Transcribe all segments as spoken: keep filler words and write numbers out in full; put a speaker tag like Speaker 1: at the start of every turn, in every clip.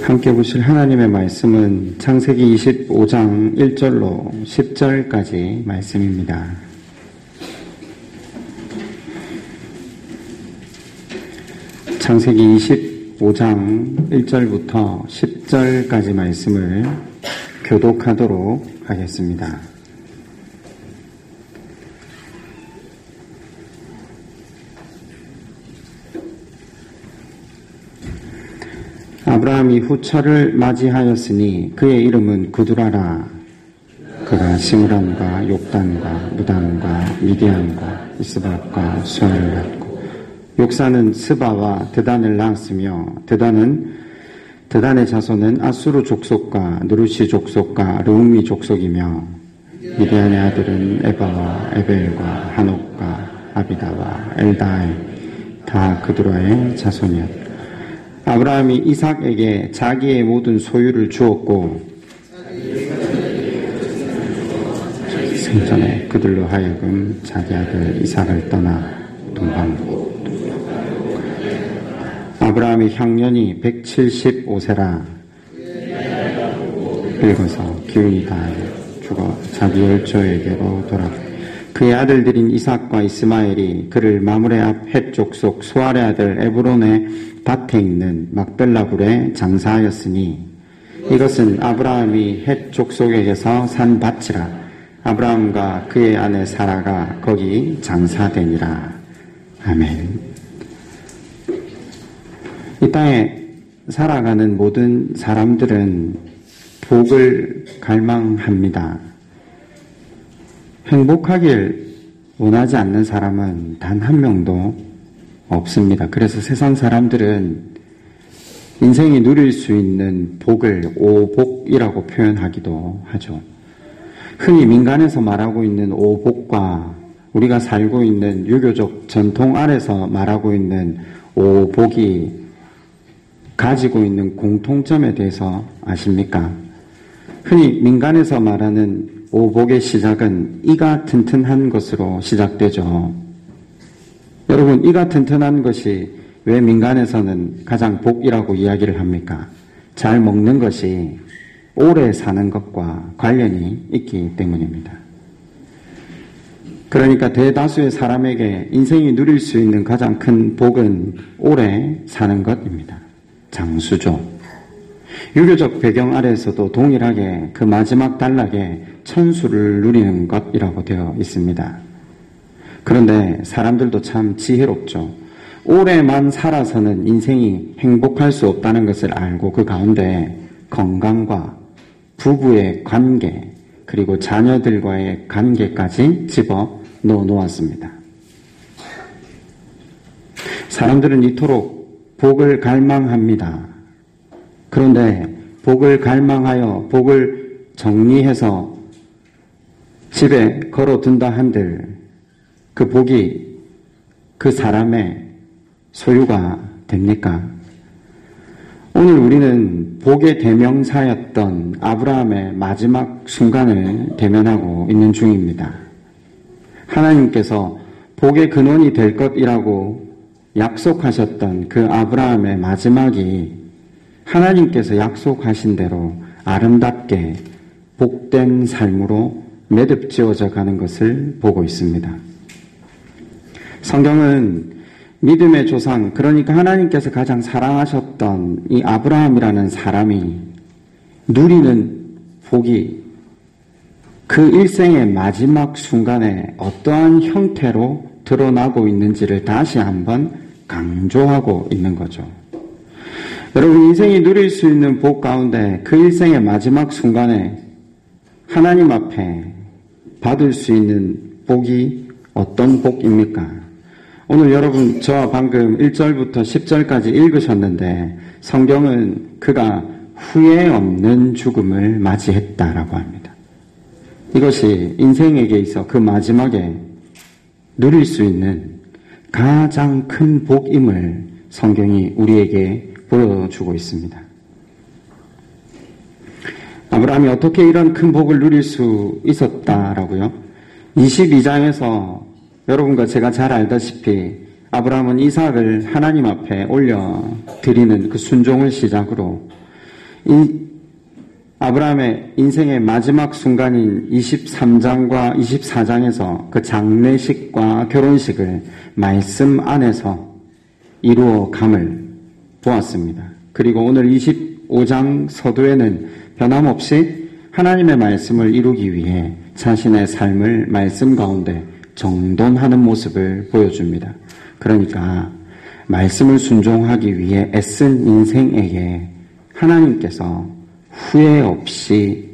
Speaker 1: 함께 보실 하나님의 말씀은 창세기 이십오 장 일 절로 십 절까지 말씀입니다. 창세기 이십오 장 일 절부터 십 절까지 말씀을 교독하도록 하겠습니다. 아브라함이 후처를 맞이하였으니 그의 이름은 구두라라. 그가 시므람과 욕단과 무단과 미디안과 이스박과 수아를 낳고 욕사는 스바와 드단을 낳았으며 드단은 드단의 자손은 아수르 족속과 누르시 족속과 르움미 족속이며 미디안의 아들은 에바와 에벨과 한옥과 아비다와 엘다에 다 그두라의 자손이었다. 아브라함이 이삭에게 자기의 모든 소유를 주었고 생전에 그들로 하여금 자기 아들 이삭을 떠나 동방으로. 아브라함의 향년이 백칠십오 세라. 늙어서 기운이 다하여 죽어 자기 열조에게로 돌아가. 그의 아들들인 이삭과 이스마엘이 그를 마므레 앞 헷 족속 수알의 아들 에브론의 밭에 있는 막벨라굴에 장사하였으니 이것은 아브라함이 헷 족속에게서 산 밭이라. 아브라함과 그의 아내 사라가 거기 장사되니라. 아멘. 이 땅에 살아가는 모든 사람들은 복을 갈망합니다. 행복하길 원하지 않는 사람은 단 한 명도 없습니다. 그래서 세상 사람들은 인생이 누릴 수 있는 복을 오복이라고 표현하기도 하죠. 흔히 민간에서 말하고 있는 오복과 우리가 살고 있는 유교적 전통 아래서 말하고 있는 오복이 가지고 있는 공통점에 대해서 아십니까? 흔히 민간에서 말하는 오복의 시작은 이가 튼튼한 것으로 시작되죠. 여러분, 이가 튼튼한 것이 왜 민간에서는 가장 복이라고 이야기를 합니까? 잘 먹는 것이 오래 사는 것과 관련이 있기 때문입니다. 그러니까 대다수의 사람에게 인생이 누릴 수 있는 가장 큰 복은 오래 사는 것입니다. 장수죠. 유교적 배경 아래에서도 동일하게 그 마지막 단락에 천수를 누리는 것이라고 되어 있습니다. 그런데 사람들도 참 지혜롭죠. 오래만 살아서는 인생이 행복할 수 없다는 것을 알고 그 가운데 건강과 부부의 관계 그리고 자녀들과의 관계까지 집어 넣어 놓았습니다. 사람들은 이토록 복을 갈망합니다. 그런데 복을 갈망하여 복을 정리해서 집에 걸어둔다 한들 그 복이 그 사람의 소유가 됩니까? 오늘 우리는 복의 대명사였던 아브라함의 마지막 순간을 대면하고 있는 중입니다. 하나님께서 복의 근원이 될 것이라고 약속하셨던 그 아브라함의 마지막이 하나님께서 약속하신 대로 아름답게 복된 삶으로 매듭지어져 가는 것을 보고 있습니다. 성경은 믿음의 조상, 그러니까 하나님께서 가장 사랑하셨던 이 아브라함이라는 사람이 누리는 복이 그 일생의 마지막 순간에 어떠한 형태로 드러나고 있는지를 다시 한번 강조하고 있는 거죠. 여러분, 인생이 누릴 수 있는 복 가운데 그 일생의 마지막 순간에 하나님 앞에 받을 수 있는 복이 어떤 복입니까? 오늘 여러분 저와 방금 일 절부터 십 절까지 읽으셨는데 성경은 그가 후회 없는 죽음을 맞이했다라고 합니다. 이것이 인생에게 있어 그 마지막에 누릴 수 있는 가장 큰 복임을 성경이 우리에게 보여주고 있습니다. 아브라함이 어떻게 이런 큰 복을 누릴 수 있었다라고요? 이십이 장에서 여러분과 제가 잘 알다시피 아브라함은 이삭을 하나님 앞에 올려 드리는 그 순종을 시작으로 이 아브라함의 인생의 마지막 순간인 이십삼 장과 이십사 장에서 그 장례식과 결혼식을 말씀 안에서 이루어 감을 보았습니다. 그리고 오늘 이십오 장 서두에는 변함없이 하나님의 말씀을 이루기 위해 자신의 삶을 말씀 가운데 정돈하는 모습을 보여줍니다. 그러니까 말씀을 순종하기 위해 애쓴 인생에게 하나님께서 후회 없이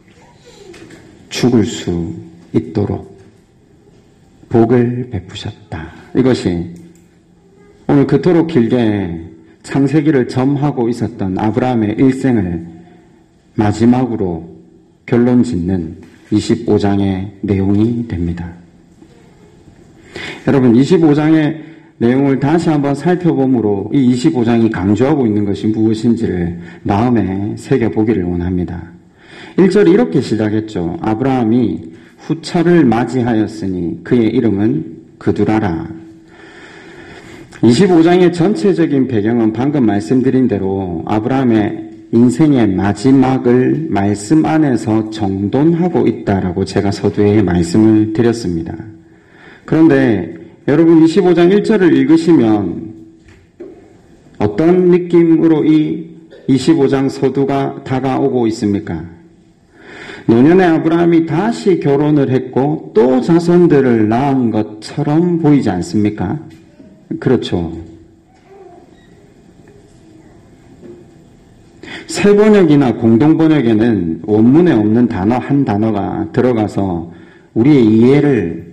Speaker 1: 죽을 수 있도록 복을 베푸셨다. 이것이 오늘 그토록 길게 창세기를 점하고 있었던 아브라함의 일생을 마지막으로 결론 짓는 이십오 장의 내용이 됩니다. 여러분, 이십오 장의 내용을 다시 한번 살펴보므로 이 이십오 장이 강조하고 있는 것이 무엇인지를 마음에 새겨보기를 원합니다. 일 절이 이렇게 시작했죠. 아브라함이 후처를 맞이하였으니 그의 이름은 그두라라. 이십오 장의 전체적인 배경은 방금 말씀드린 대로 아브라함의 인생의 마지막을 말씀 안에서 정돈하고 있다라고 제가 서두에 말씀을 드렸습니다. 그런데 여러분 이십오 장 일 절을 읽으시면 어떤 느낌으로 이 이십오 장 서두가 다가오고 있습니까? 노년의 아브라함이 다시 결혼을 했고 또 자손들을 낳은 것처럼 보이지 않습니까? 그렇죠. 새 번역이나 공동 번역에는 원문에 없는 단어 한 단어가 들어가서 우리의 이해를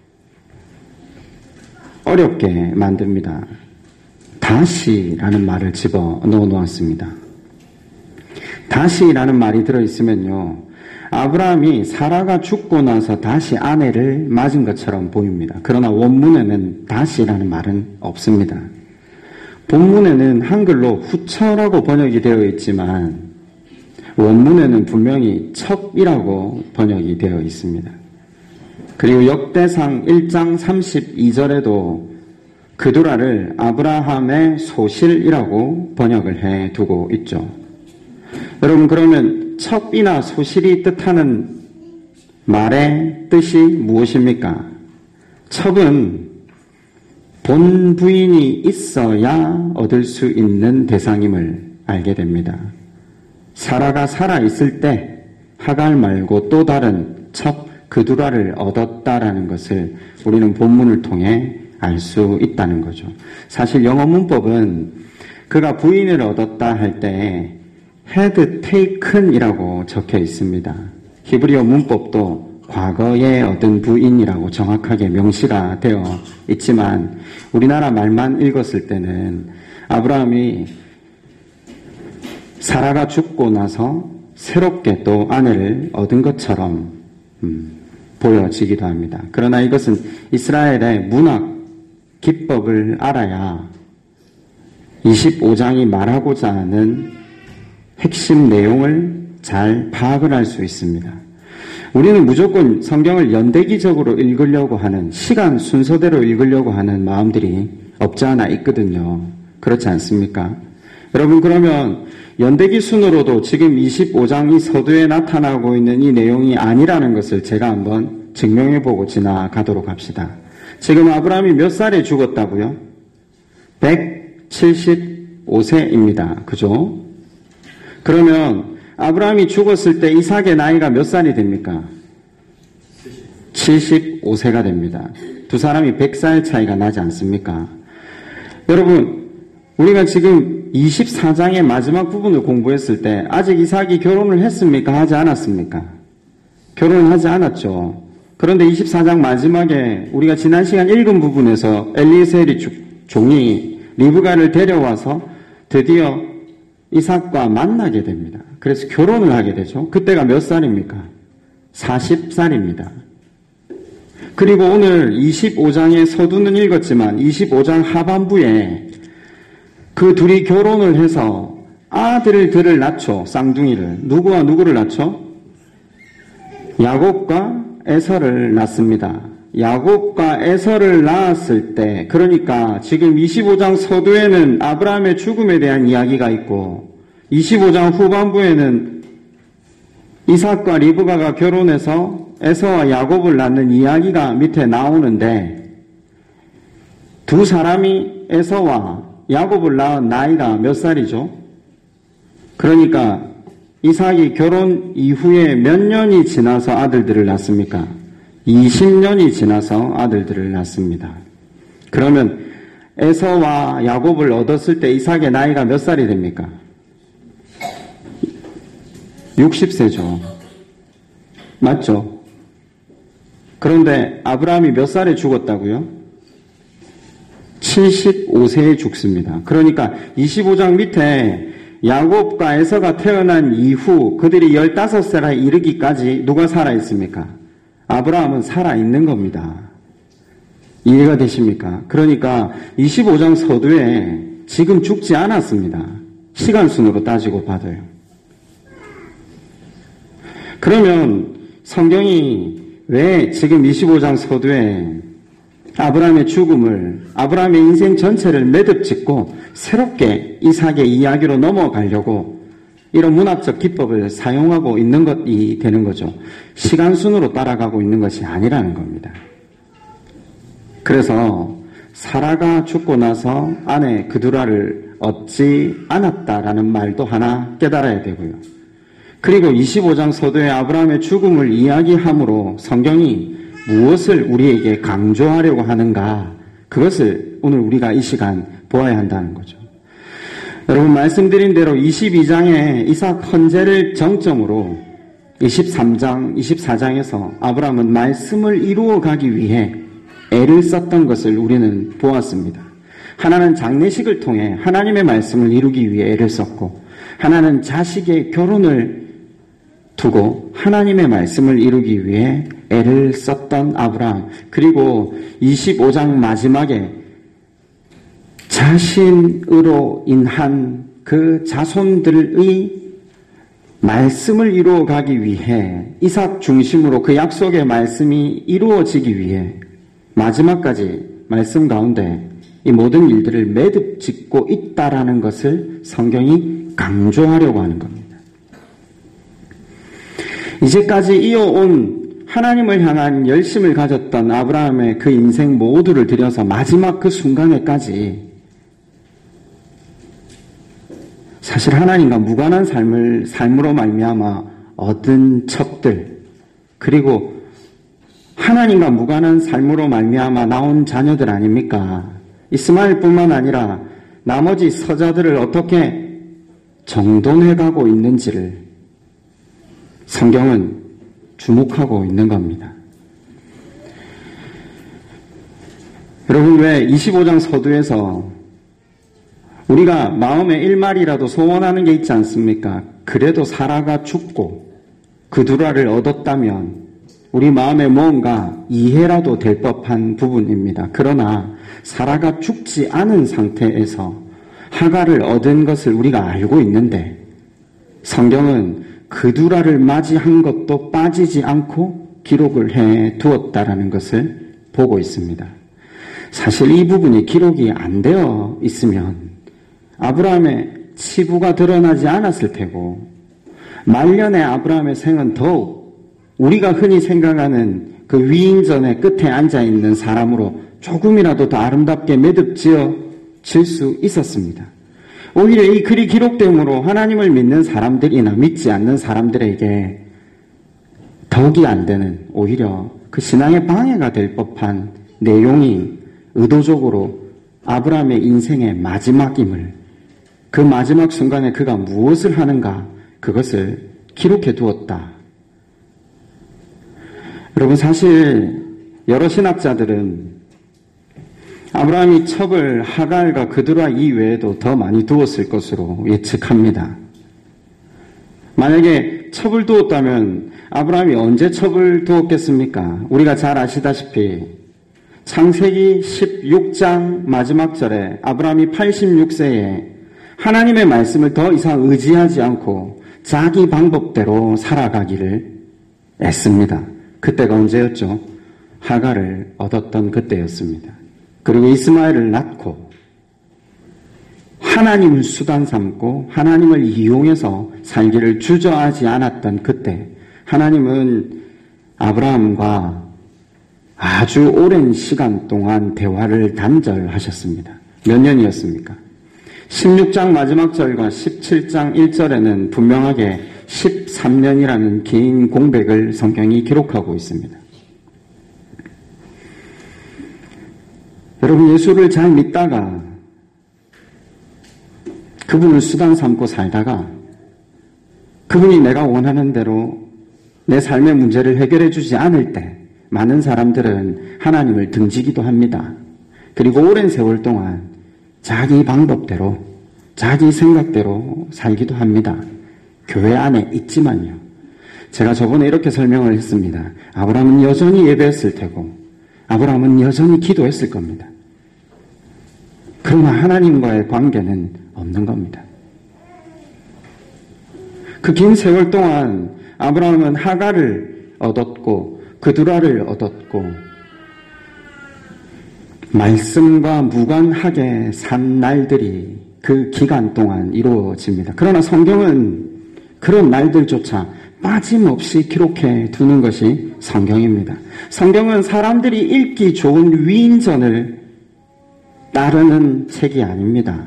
Speaker 1: 어렵게 만듭니다. 다시라는 말을 집어 넣어 놓았습니다. 다시라는 말이 들어있으면요, 아브라함이 사라가 죽고 나서 다시 아내를 맞은 것처럼 보입니다. 그러나 원문에는 다시라는 말은 없습니다. 본문에는 한글로 후처라고 번역이 되어 있지만 원문에는 분명히 첩이라고 번역이 되어 있습니다. 그리고 역대상 일 장 삼십이 절에도 그두라를 아브라함의 소실이라고 번역을 해 두고 있죠. 여러분, 그러면 첩이나 소실이 뜻하는 말의 뜻이 무엇입니까? 첩은 본 부인이 있어야 얻을 수 있는 대상임을 알게 됩니다. 사라가 살아있을 때 하갈 말고 또 다른 첩 그두라를 얻었다라는 것을 우리는 본문을 통해 알 수 있다는 거죠. 사실 영어 문법은 그가 부인을 얻었다 할 때 had taken이라고 적혀 있습니다. 히브리어 문법도 과거에 얻은 부인이라고 정확하게 명시가 되어 있지만 우리나라 말만 읽었을 때는 아브라함이 사라가 죽고 나서 새롭게 또 아내를 얻은 것처럼 음, 보여지기도 합니다. 그러나 이것은 이스라엘의 문학 기법을 알아야 이십오 장이 말하고자 하는 핵심 내용을 잘 파악을 할 수 있습니다. 우리는 무조건 성경을 연대기적으로 읽으려고 하는, 시간 순서대로 읽으려고 하는 마음들이 없지 않아 있거든요. 그렇지 않습니까? 여러분, 그러면 연대기 순으로도 지금 이십오 장 이 서두에 나타나고 있는 이 내용이 아니라는 것을 제가 한번 증명해보고 지나가도록 합시다. 지금 아브라함이 몇 살에 죽었다고요? 백칠십오 세입니다. 그죠? 그러면 아브라함이 죽었을 때 이삭의 나이가 몇 살이 됩니까? 칠십오 세가 됩니다. 두 사람이 백 살 차이가 나지 않습니까? 여러분, 우리가 지금 이십사 장의 마지막 부분을 공부했을 때 아직 이삭이 결혼을 했습니까? 하지 않았습니까? 결혼을 하지 않았죠. 그런데 이십사 장 마지막에 우리가 지난 시간 읽은 부분에서 엘리에셀이 종이 리브가를 데려와서 드디어 이삭과 만나게 됩니다. 그래서 결혼을 하게 되죠. 그때가 몇 살입니까? 사십 살입니다. 그리고 오늘 이십오 장의 서두는 읽었지만 이십오 장 하반부에 그 둘이 결혼을 해서 아들들을 낳죠. 쌍둥이를. 누구와 누구를 낳죠? 야곱과 에서를 낳습니다. 야곱과 에서를 낳았을 때, 그러니까 지금 이십오 장 서두에는 아브라함의 죽음에 대한 이야기가 있고 이십오 장 후반부에는 이삭과 리브가가 결혼해서 에서와 야곱을 낳는 이야기가 밑에 나오는데 두 사람이 에서와 야곱을 낳은 나이가 몇 살이죠? 그러니까 이삭이 결혼 이후에 몇 년이 지나서 아들들을 낳습니까? 이십 년이 지나서 아들들을 낳습니다. 그러면 에서와 야곱을 얻었을 때 이삭의 나이가 몇 살이 됩니까? 육십 세죠. 맞죠? 그런데 아브라함이 몇 살에 죽었다고요? 칠십오 세에 죽습니다. 그러니까 이십오 장 밑에 야곱과 에서가 태어난 이후 그들이 열다섯 세에 이르기까지 누가 살아있습니까? 아브라함은 살아있는 겁니다. 이해가 되십니까? 그러니까 이십오 장 서두에 지금 죽지 않았습니다. 시간순으로 따지고 봐도요. 그러면 성경이 왜 지금 이십오 장 서두에 아브라함의 죽음을, 아브라함의 인생 전체를 매듭짓고 새롭게 이삭의 이야기로 넘어가려고 이런 문학적 기법을 사용하고 있는 것이 되는 거죠. 시간순으로 따라가고 있는 것이 아니라는 겁니다. 그래서 사라가 죽고 나서 아내 그두라를 얻지 않았다라는 말도 하나 깨달아야 되고요. 그리고 이십오 장 서두에 아브라함의 죽음을 이야기함으로 성경이 무엇을 우리에게 강조하려고 하는가, 그것을 오늘 우리가 이 시간 보아야 한다는 거죠. 여러분, 말씀드린 대로 이십이 장에 이삭 헌재를 정점으로 이십삼 장, 이십사 장에서 아브라함은 말씀을 이루어 가기 위해 애를 썼던 것을 우리는 보았습니다. 하나는 장례식을 통해 하나님의 말씀을 이루기 위해 애를 썼고, 하나는 자식의 결혼을 두고 하나님의 말씀을 이루기 위해 애를 썼던 아브라함, 그리고 이십오 장 마지막에 자신으로 인한 그 자손들의 말씀을 이루어 가기 위해 이삭 중심으로 그 약속의 말씀이 이루어지기 위해 마지막까지 말씀 가운데 이 모든 일들을 매듭 짓고 있다라는 것을 성경이 강조하려고 하는 겁니다. 이제까지 이어온 하나님을 향한 열심을 가졌던 아브라함의 그 인생 모두를 들여서 마지막 그 순간에까지 사실 하나님과 무관한 삶을 삶으로 말미암아 얻은 첩들, 그리고 하나님과 무관한 삶으로 말미암아 나온 자녀들 아닙니까? 이스마엘뿐만 아니라 나머지 서자들을 어떻게 정돈해가고 있는지를 성경은 주목하고 있는 겁니다. 여러분, 왜 이십오 장 서두에서 우리가 마음에 일말이라도 소원하는 게 있지 않습니까? 그래도 사라가 죽고 그두라를 얻었다면 우리 마음에 뭔가 이해라도 될 법한 부분입니다. 그러나 사라가 죽지 않은 상태에서 하가를 얻은 것을 우리가 알고 있는데 성경은 그두라를 맞이한 것도 빠지지 않고 기록을 해 두었다라는 것을 보고 있습니다. 사실 이 부분이 기록이 안 되어 있으면 아브라함의 치부가 드러나지 않았을 테고 말년의 아브라함의 생은 더욱 우리가 흔히 생각하는 그 위인전의 끝에 앉아있는 사람으로 조금이라도 더 아름답게 매듭지어질 수 있었습니다. 오히려 이 글이 기록됨으로 하나님을 믿는 사람들이나 믿지 않는 사람들에게 더욱이 안 되는, 오히려 그 신앙의 방해가 될 법한 내용이 의도적으로 아브라함의 인생의 마지막임을, 그 마지막 순간에 그가 무엇을 하는가, 그것을 기록해 두었다. 여러분, 사실 여러 신학자들은 아브라함이 첩을 하갈과 그두라 이외에도 더 많이 두었을 것으로 예측합니다. 만약에 첩을 두었다면 아브라함이 언제 첩을 두었겠습니까? 우리가 잘 아시다시피 창세기 십육 장 마지막 절에 아브라함이 팔십육 세에 하나님의 말씀을 더 이상 의지하지 않고 자기 방법대로 살아가기를 애씁니다. 그때가 언제였죠? 하갈을 얻었던 그때였습니다. 그리고 이스마엘을 낳고 하나님을 수단 삼고 하나님을 이용해서 살기를 주저하지 않았던 그때 하나님은 아브라함과 아주 오랜 시간 동안 대화를 단절하셨습니다. 몇 년이었습니까? 십육 장 마지막 절과 십칠 장 일 절에는 분명하게 십삼 년이라는 긴 공백을 성경이 기록하고 있습니다. 여러분, 예수를 잘 믿다가 그분을 수단 삼고 살다가 그분이 내가 원하는 대로 내 삶의 문제를 해결해 주지 않을 때 많은 사람들은 하나님을 등지기도 합니다. 그리고 오랜 세월 동안 자기 방법대로 자기 생각대로 살기도 합니다. 교회 안에 있지만요. 제가 저번에 이렇게 설명을 했습니다. 아브라함은 여전히 예배했을 테고 아브라함은 여전히 기도했을 겁니다. 그러나 하나님과의 관계는 없는 겁니다. 그 긴 세월 동안 아브라함은 하갈을 얻었고 그두라를 얻었고 말씀과 무관하게 산 날들이 그 기간 동안 이루어집니다. 그러나 성경은 그런 날들조차 빠짐없이 기록해 두는 것이 성경입니다. 성경은 사람들이 읽기 좋은 위인전을 따르는 책이 아닙니다.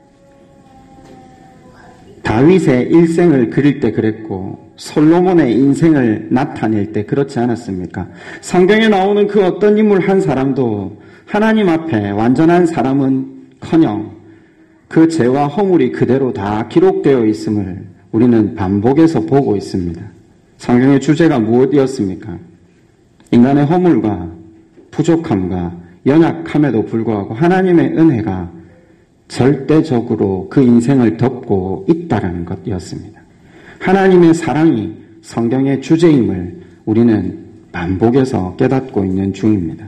Speaker 1: 다윗의 일생을 그릴 때 그랬고 솔로몬의 인생을 나타낼 때 그렇지 않았습니까? 성경에 나오는 그 어떤 인물 한 사람도 하나님 앞에 완전한 사람은커녕 그 죄와 허물이 그대로 다 기록되어 있음을 우리는 반복해서 보고 있습니다. 성경의 주제가 무엇이었습니까? 인간의 허물과 부족함과 연약함에도 불구하고 하나님의 은혜가 절대적으로 그 인생을 덮고 있다는 것이었습니다. 하나님의 사랑이 성경의 주제임을 우리는 반복해서 깨닫고 있는 중입니다.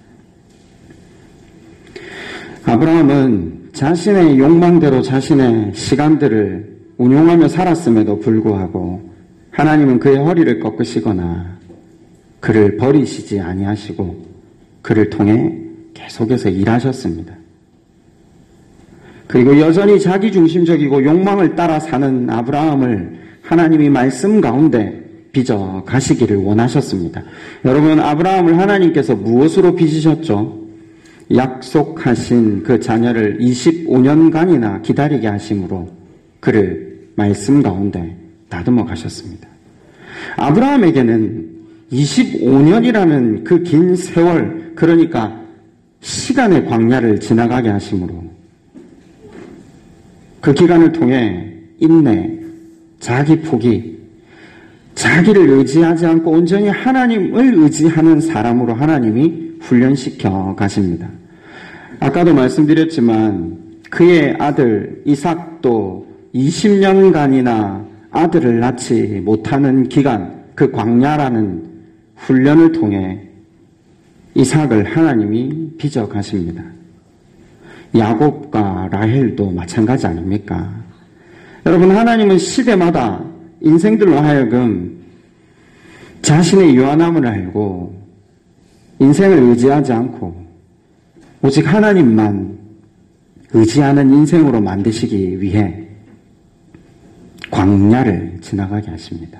Speaker 1: 아브라함은 자신의 욕망대로 자신의 시간들을 운용하며 살았음에도 불구하고 하나님은 그의 허리를 꺾으시거나 그를 버리시지 아니하시고 그를 통해 계속해서 일하셨습니다. 그리고 여전히 자기중심적이고 욕망을 따라 사는 아브라함을 하나님이 말씀 가운데 빚어 가시기를 원하셨습니다. 여러분, 아브라함을 하나님께서 무엇으로 빚으셨죠? 약속하신 그 자녀를 이십오 년간이나 기다리게 하심으로 그를 말씀 가운데 다듬어 가셨습니다. 아브라함에게는 이십오 년이라는 그 긴 세월, 그러니까 시간의 광야를 지나가게 하심으로 그 기간을 통해 인내, 자기 포기, 자기를 의지하지 않고 온전히 하나님을 의지하는 사람으로 하나님이 훈련시켜 가십니다. 아까도 말씀드렸지만 그의 아들 이삭도 이십 년간이나 아들을 낳지 못하는 기간, 그 광야라는 훈련을 통해 이삭을 하나님이 빚어 가십니다. 야곱과 라헬도 마찬가지 아닙니까? 여러분, 하나님은 시대마다 인생들로 하여금 자신의 유한함을 알고 인생을 의지하지 않고 오직 하나님만 의지하는 인생으로 만드시기 위해 광야를 지나가게 하십니다.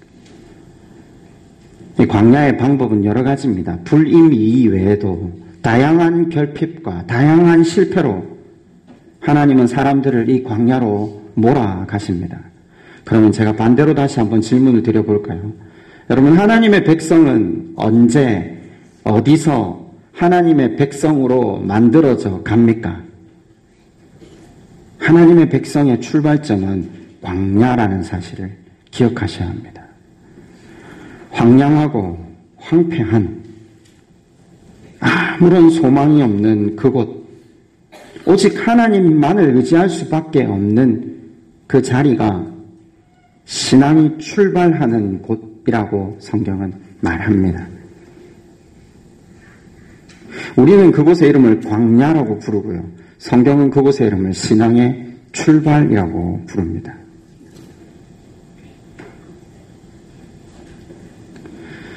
Speaker 1: 이 광야의 방법은 여러 가지입니다. 불임 이외에도 다양한 결핍과 다양한 실패로 하나님은 사람들을 이 광야로 몰아가십니다. 그러면 제가 반대로 다시 한번 질문을 드려볼까요? 여러분, 하나님의 백성은 언제, 어디서 하나님의 백성으로 만들어져 갑니까? 하나님의 백성의 출발점은 광야라는 사실을 기억하셔야 합니다. 황량하고 황폐한 아무런 소망이 없는 그곳, 오직 하나님만을 의지할 수밖에 없는 그 자리가 신앙이 출발하는 곳이라고 성경은 말합니다. 우리는 그곳의 이름을 광야라고 부르고요. 성경은 그곳의 이름을 신앙의 출발이라고 부릅니다.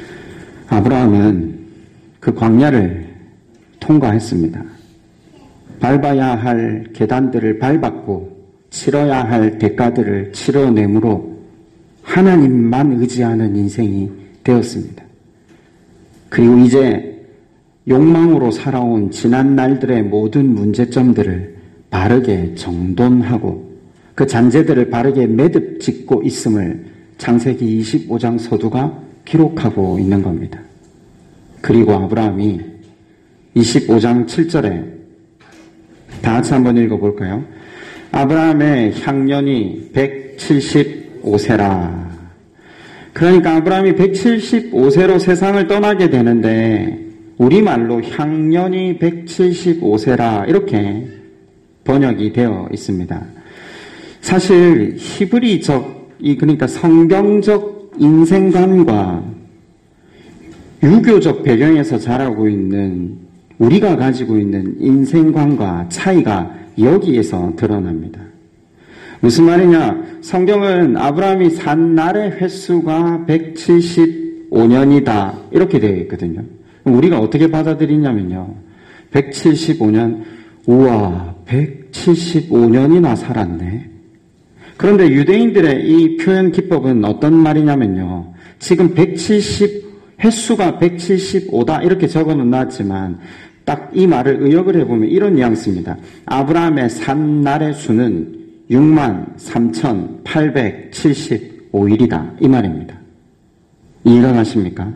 Speaker 1: 아브라함은 그 광야를 통과했습니다. 밟아야 할 계단들을 밟았고 치러야 할 대가들을 치러내므로 하나님만 의지하는 인생이 되었습니다. 그리고 이제 욕망으로 살아온 지난 날들의 모든 문제점들을 바르게 정돈하고 그 잔재들을 바르게 매듭 짓고 있음을 창세기 이십오 장 서두가 기록하고 있는 겁니다. 그리고 아브라함이 이십오 장 칠 절에 다 같이 한번 읽어볼까요? 아브라함의 향년이 백칠십오 세라. 그러니까 아브라함이 백칠십오 세로 세상을 떠나게 되는데 우리말로 향년이 백칠십오 세라 이렇게 번역이 되어 있습니다. 사실 히브리적, 그러니까 성경적 인생관과 유교적 배경에서 자라고 있는 우리가 가지고 있는 인생관과 차이가 여기에서 드러납니다. 무슨 말이냐? 성경은 아브라함이 산 날의 횟수가 백칠십오 년이다 이렇게 되어 있거든요. 우리가 어떻게 받아들이냐면요. 백칠십오 년, 우와 백칠십오 년이나 살았네. 그런데 유대인들의 이 표현 기법은 어떤 말이냐면요. 지금 백칠십, 횟수가 백칠십오다 이렇게 적어는 놨지만 딱 이 말을 의역을 해보면 이런 뉘앙스입니다. 아브라함의 산 날의 수는 육만 삼천팔백칠십오 일이다 이 말입니다. 이해가 가십니까?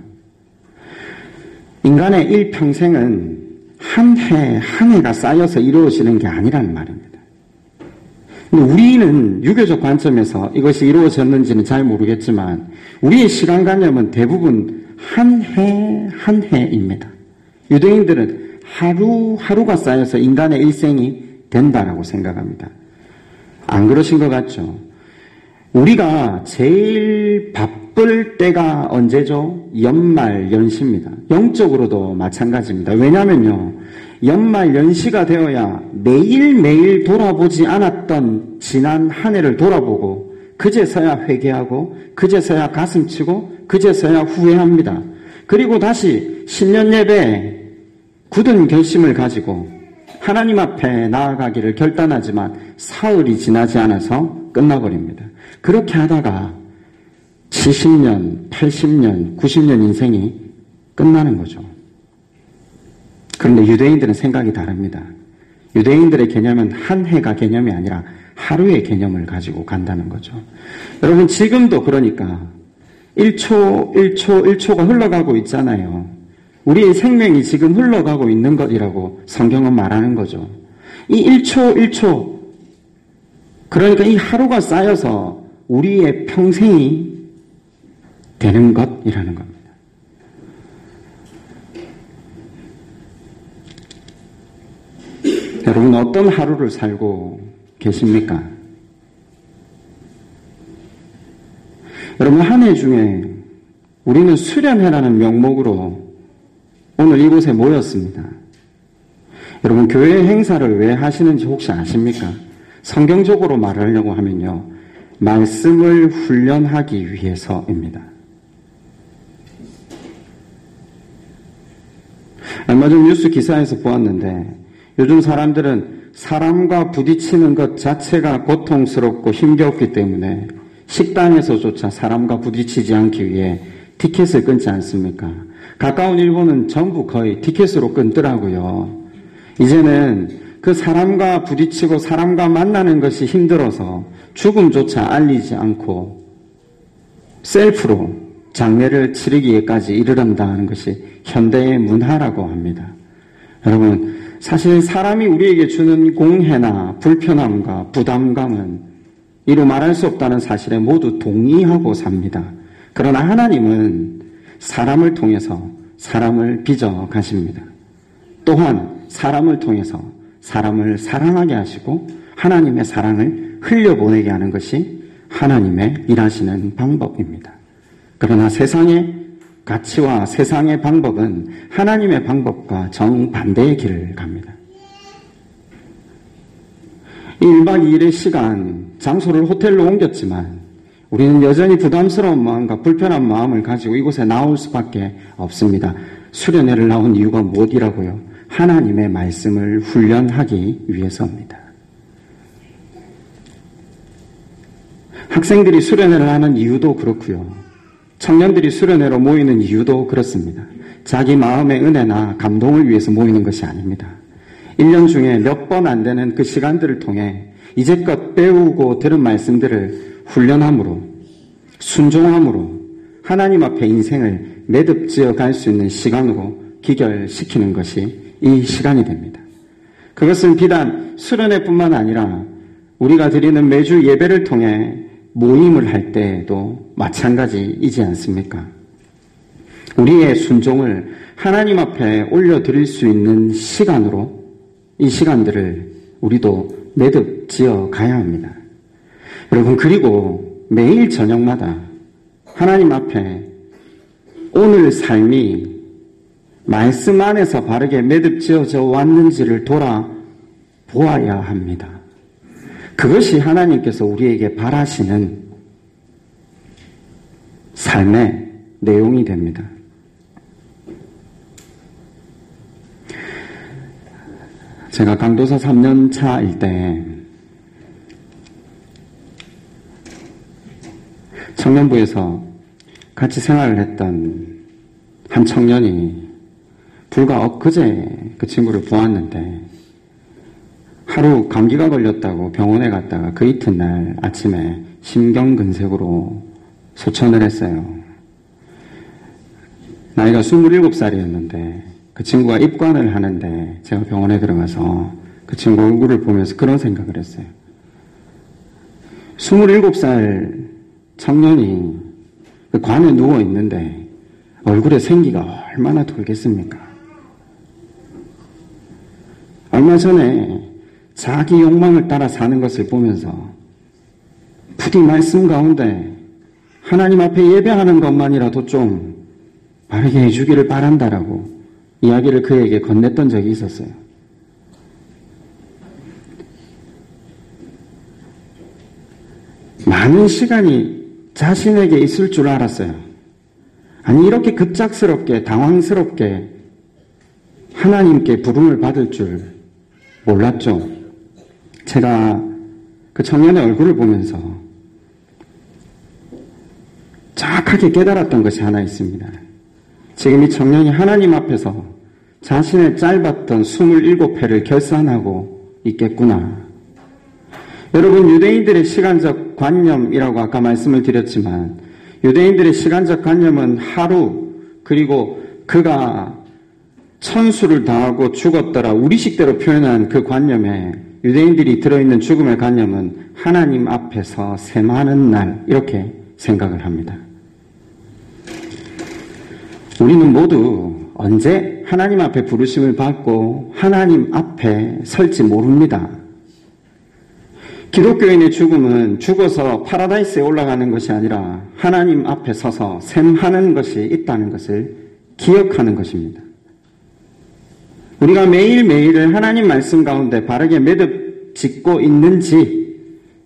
Speaker 1: 인간의 일평생은 한 해, 한 해가 쌓여서 이루어지는 게 아니라는 말입니다. 근데 우리는 유교적 관점에서 이것이 이루어졌는지는 잘 모르겠지만 우리의 시간관념은 대부분 한 해, 한 해입니다. 유대인들은 하루하루가 쌓여서 인간의 일생이 된다라고 생각합니다. 안 그러신 것 같죠? 우리가 제일 바쁠 때가 언제죠? 연말 연시입니다. 영적으로도 마찬가지입니다. 왜냐면요, 연말 연시가 되어야 매일매일 돌아보지 않았던 지난 한 해를 돌아보고 그제서야 회개하고 그제서야 가슴치고 그제서야 후회합니다. 그리고 다시 신년 예배에 굳은 결심을 가지고 하나님 앞에 나아가기를 결단하지만 사흘이 지나지 않아서 끝나버립니다. 그렇게 하다가 칠십 년, 팔십 년, 구십 년 인생이 끝나는 거죠. 그런데 유대인들은 생각이 다릅니다. 유대인들의 개념은 한 해가 개념이 아니라 하루의 개념을 가지고 간다는 거죠. 여러분 지금도 그러니까 일 초, 일 초, 일 초가 흘러가고 있잖아요. 우리의 생명이 지금 흘러가고 있는 것이라고 성경은 말하는 거죠. 이 일 초, 일 초, 그러니까 이 하루가 쌓여서 우리의 평생이 되는 것이라는 겁니다. 여러분 어떤 하루를 살고 계십니까? 여러분 한 해 중에 우리는 수련회라는 명목으로 오늘 이곳에 모였습니다. 여러분 교회 행사를 왜 하시는지 혹시 아십니까? 성경적으로 말하려고 하면요. 말씀을 훈련하기 위해서입니다. 얼마 전 뉴스 기사에서 보았는데 요즘 사람들은 사람과 부딪히는 것 자체가 고통스럽고 힘겹기 때문에 식당에서조차 사람과 부딪히지 않기 위해 티켓을 끊지 않습니까? 가까운 일본은 전부 거의 티켓으로 끊더라고요. 이제는 그 사람과 부딪히고 사람과 만나는 것이 힘들어서 죽음조차 알리지 않고 셀프로 장례를 치르기에까지 이르른다는 것이 현대의 문화라고 합니다. 여러분 사실 사람이 우리에게 주는 공해나 불편함과 부담감은 이루 말할 수 없다는 사실에 모두 동의하고 삽니다. 그러나 하나님은 사람을 통해서 사람을 빚어 가십니다. 또한 사람을 통해서 사람을 사랑하게 하시고 하나님의 사랑을 흘려보내게 하는 것이 하나님의 일하시는 방법입니다. 그러나 세상의 가치와 세상의 방법은 하나님의 방법과 정반대의 길을 갑니다. 일 박 이 일의 시간, 장소를 호텔로 옮겼지만 우리는 여전히 부담스러운 마음과 불편한 마음을 가지고 이곳에 나올 수밖에 없습니다. 수련회를 나온 이유가 뭐이라고요? 하나님의 말씀을 훈련하기 위해서입니다. 학생들이 수련회를 하는 이유도 그렇고요. 청년들이 수련회로 모이는 이유도 그렇습니다. 자기 마음의 은혜나 감동을 위해서 모이는 것이 아닙니다. 일 년 중에 몇 번 안 되는 그 시간들을 통해 이제껏 배우고 들은 말씀들을 훈련함으로, 순종함으로 하나님 앞에 인생을 매듭지어 갈 수 있는 시간으로 기결시키는 것이 이 시간이 됩니다. 그것은 비단 수련회뿐만 아니라 우리가 드리는 매주 예배를 통해 모임을 할 때에도 마찬가지이지 않습니까? 우리의 순종을 하나님 앞에 올려드릴 수 있는 시간으로 이 시간들을 우리도 매듭 지어 가야 합니다. 여러분, 그리고 매일 저녁마다 하나님 앞에 오늘 삶이 말씀 안에서 바르게 매듭 지어져 왔는지를 돌아보아야 합니다. 그것이 하나님께서 우리에게 바라시는 삶의 내용이 됩니다. 제가 강도사 삼 년 차일 때 청년부에서 같이 생활을 했던 한 청년이 불과 엊그제 그 친구를 보았는데 하루 감기가 걸렸다고 병원에 갔다가 그 이튿날 아침에 심경근색으로 소천을 했어요. 나이가 스물일곱 살이었는데 그 친구가 입관을 하는데 제가 병원에 들어가서 그 친구 얼굴을 보면서 그런 생각을 했어요. 스물일곱 살 청년이 그 관에 누워 있는데 얼굴에 생기가 얼마나 돌겠습니까? 얼마 전에 자기 욕망을 따라 사는 것을 보면서 부디 말씀 가운데 하나님 앞에 예배하는 것만이라도 좀 바르게 해주기를 바란다라고 이야기를 그에게 건넸던 적이 있었어요. 많은 시간이 자신에게 있을 줄 알았어요. 아니, 이렇게 급작스럽게 당황스럽게 하나님께 부름을 받을 줄 몰랐죠. 제가 그 청년의 얼굴을 보면서 정확하게 깨달았던 것이 하나 있습니다. 지금 이 청년이 하나님 앞에서 자신의 짧았던 스물일곱 회를 결산하고 있겠구나. 여러분, 유대인들의 시간적 관념이라고 아까 말씀을 드렸지만 유대인들의 시간적 관념은 하루, 그리고 그가 천수를 당하고 죽었더라, 우리식대로 표현한 그 관념에 유대인들이 들어있는 죽음의 관념은 하나님 앞에서 셈하는 날, 이렇게 생각을 합니다. 우리는 모두 언제 하나님 앞에 부르심을 받고 하나님 앞에 설지 모릅니다. 기독교인의 죽음은 죽어서 파라다이스에 올라가는 것이 아니라 하나님 앞에 서서 셈하는 것이 있다는 것을 기억하는 것입니다. 우리가 매일매일을 하나님 말씀 가운데 바르게 매듭 짓고 있는지,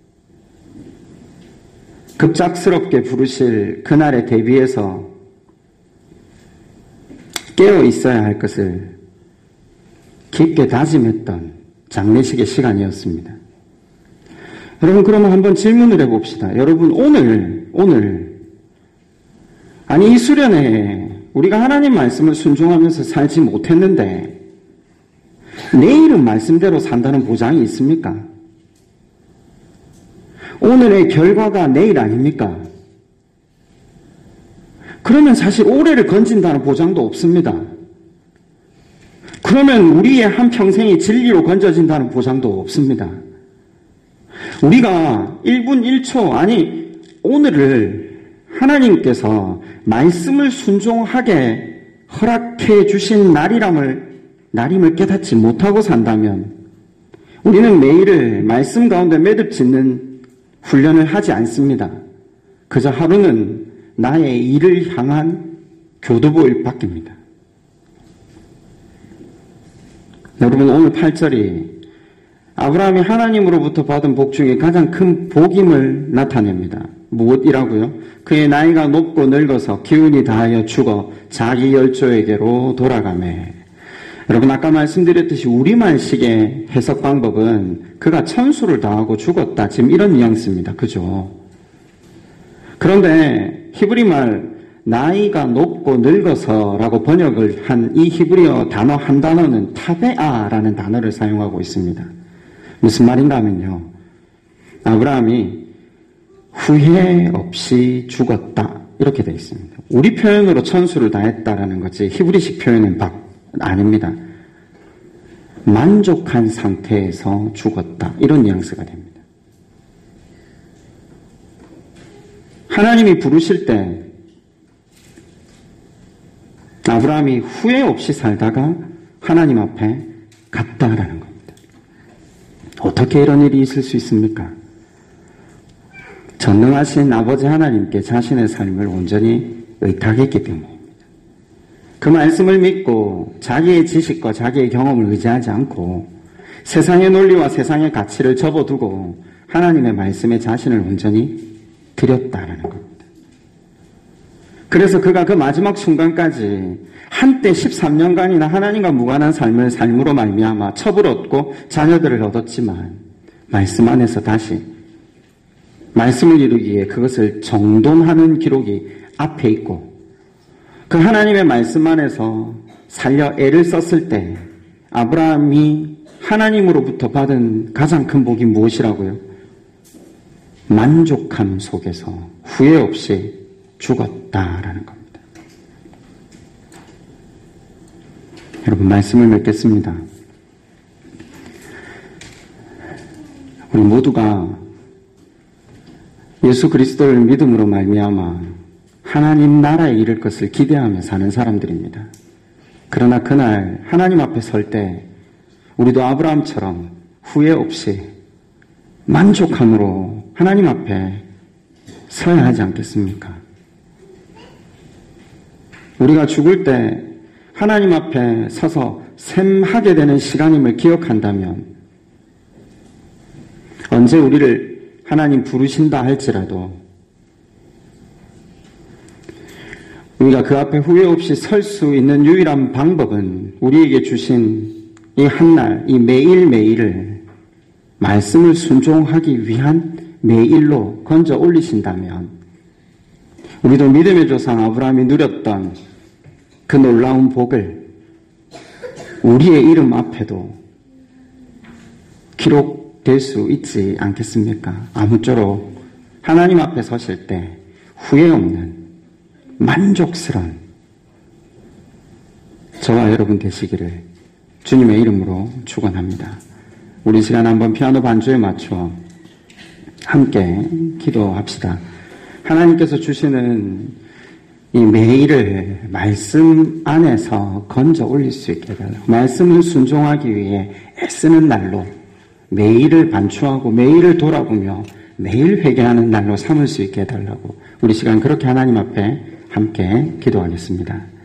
Speaker 1: 급작스럽게 부르실 그날에 대비해서 깨어 있어야 할 것을 깊게 다짐했던 장례식의 시간이었습니다. 여러분, 그러면 한번 질문을 해봅시다. 여러분, 오늘, 오늘, 아니, 이 수련회에 우리가 하나님 말씀을 순종하면서 살지 못했는데, 내일은 말씀대로 산다는 보장이 있습니까? 오늘의 결과가 내일 아닙니까? 그러면 사실 올해를 건진다는 보장도 없습니다. 그러면 우리의 한평생이 진리로 건져진다는 보장도 없습니다. 우리가 일 분 일 초, 아니 오늘을 하나님께서 말씀을 순종하게 허락해 주신 날이람을, 날임을 깨닫지 못하고 산다면 우리는 매일을 말씀 가운데 매듭 짓는 훈련을 하지 않습니다. 그저 하루는 나의 일을 향한 교두보일 밖입니다. 여러분, 오늘 팔 절이 아브라함이 하나님으로부터 받은 복 중에 가장 큰 복임을 나타냅니다. 무엇이라고요? 그의 나이가 높고 늙어서 기운이 다하여 죽어 자기 열조에게로 돌아가매. 여러분 아까 말씀드렸듯이 우리말식의 해석 방법은 그가 천수를 다하고 죽었다. 지금 이런 뉘앙스입니다. 그죠? 그런데 히브리말 나이가 높고 늙어서라고 번역을 한 이 히브리어 단어 한 단어는 타베아라는 단어를 사용하고 있습니다. 무슨 말인가 하면요. 아브라함이 후회 없이 죽었다. 이렇게 되어 있습니다. 우리 표현으로 천수를 다했다라는 거지 히브리식 표현은 아닙니다. 만족한 상태에서 죽었다. 이런 뉘앙스가 됩니다. 하나님이 부르실 때 아브라함이 후회 없이 살다가 하나님 앞에 갔다라는 겁니다. 어떻게 이런 일이 있을 수 있습니까? 전능하신 아버지 하나님께 자신의 삶을 온전히 의탁했기 때문입니다. 그 말씀을 믿고 자기의 지식과 자기의 경험을 의지하지 않고 세상의 논리와 세상의 가치를 접어두고 하나님의 말씀에 자신을 온전히 드렸다라는 겁니다. 그래서 그가 그 마지막 순간까지 한때 십삼 년간이나 하나님과 무관한 삶을 삶으로 말미암아 첩을 얻고 자녀들을 얻었지만 말씀 안에서 다시 말씀을 이루기에 그것을 정돈하는 기록이 앞에 있고 그 하나님의 말씀 안에서 살려 애를 썼을 때 아브라함이 하나님으로부터 받은 가장 큰 복이 무엇이라고요? 만족함 속에서 후회 없이 죽었다라는 겁니다. 여러분 말씀을 맺겠습니다. 우리 모두가 예수 그리스도를 믿음으로 말미암아 하나님 나라에 이를 것을 기대하며 사는 사람들입니다. 그러나 그날 하나님 앞에 설 때 우리도 아브라함처럼 후회 없이 만족함으로 하나님 앞에 서야 하지 않겠습니까? 우리가 죽을 때 하나님 앞에 서서 샘하게 되는 시간임을 기억한다면 언제 우리를 하나님 부르신다 할지라도 우리가 그 앞에 후회 없이 설 수 있는 유일한 방법은 우리에게 주신 이 한날, 이 매일매일을 말씀을 순종하기 위한 매일로 건져 올리신다면 우리도 믿음의 조상 아브라함이 누렸던 그 놀라운 복을 우리의 이름 앞에도 기록될 수 있지 않겠습니까? 아무쪼록 하나님 앞에 서실 때 후회 없는 만족스러운 저와 여러분 되시기를 주님의 이름으로 축원합니다. 우리 시간 한번 피아노 반주에 맞춰 함께 기도합시다. 하나님께서 주시는 이 매일을 말씀 안에서 건져 올릴 수 있게 해달라고, 말씀을 순종하기 위해 애쓰는 날로 매일을 반추하고 매일을 돌아보며 매일 회개하는 날로 삼을 수 있게 해달라고 우리 시간 그렇게 하나님 앞에 함께 기도하겠습니다.